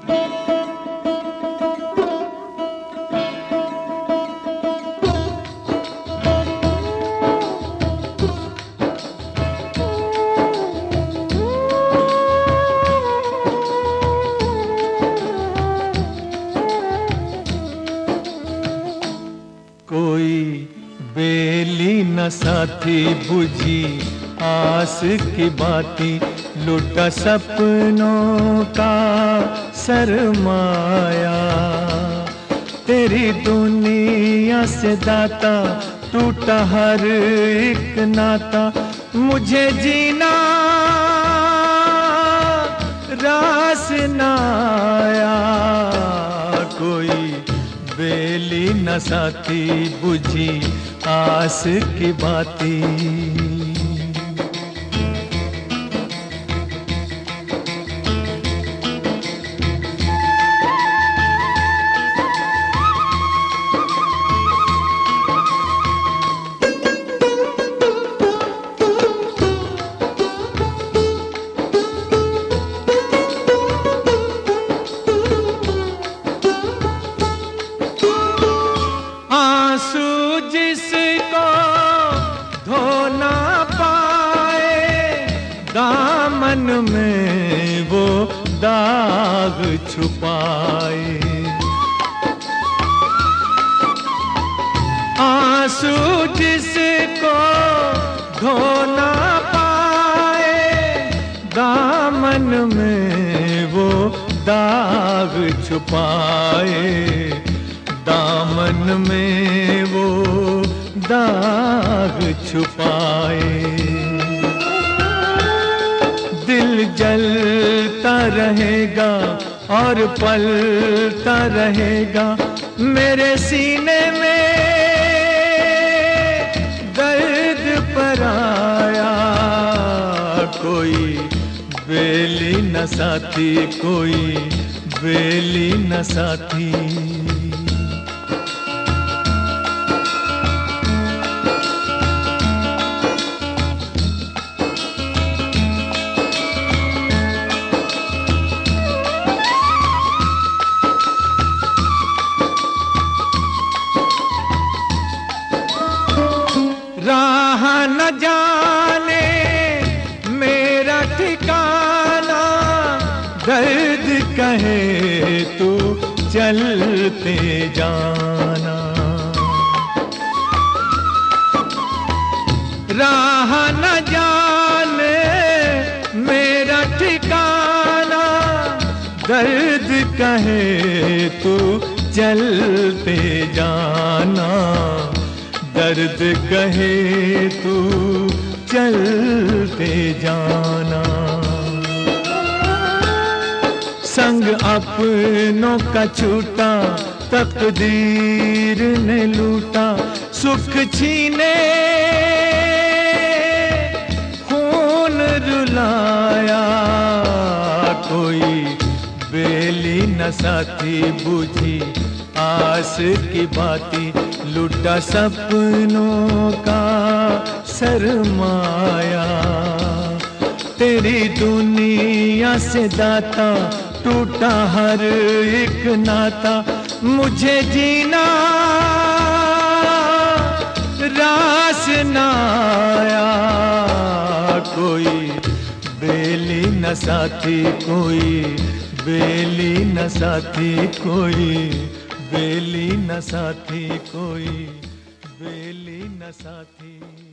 कोई बेली न साथी बुझी आस की बाती, लुटा सपनों का सरमाया। तेरी दुनिया से दाता टूटा हर एक नाता, मुझे जीना रास न आया। कोई बेली न साथी बुझी आस की बाती। आंसू जिसको धो ना पाए, दामन में वो दाग छुपाए। आंसू जिसको धो ना पाए, दामन में वो दाग छुपाए। दामन में वो दाग छुपाए। दिल जलता रहेगा और पलता रहेगा, मेरे सीने में दर्द पराया। कोई बेली न साथी, कोई बेली न साथी। राह न जाने मेरा ठिकाना, दर्द कहे तू चलते जाना। राह न जाने मेरा ठिकाना, दर्द कहे तू चलते जाना। दर्द कहे तू चलते जाना। संग अपनों का छूटा तकदीर ने लूटा, सुख छीने खून रुलाया। कोई बेली न साथी बुझी आस की बाती, लुटा सपनों का सरमाया। तेरी दुनिया से दाता टूटा हर एक नाता, मुझे जीना रास न आया। कोई बेली न साथी, कोई बेली न साथी, कोई बेली न साथी, कोई बेली न साथी।